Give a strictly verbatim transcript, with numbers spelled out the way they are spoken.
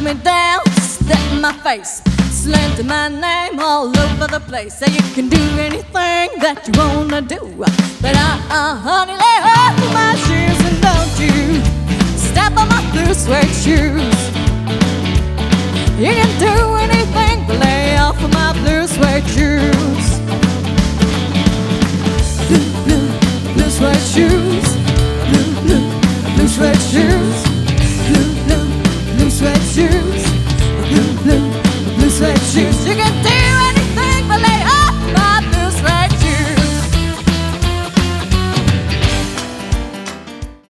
me down, step in my face, slander my name all over the place. Say you can do anything that you wanna do, but I, uh, honey,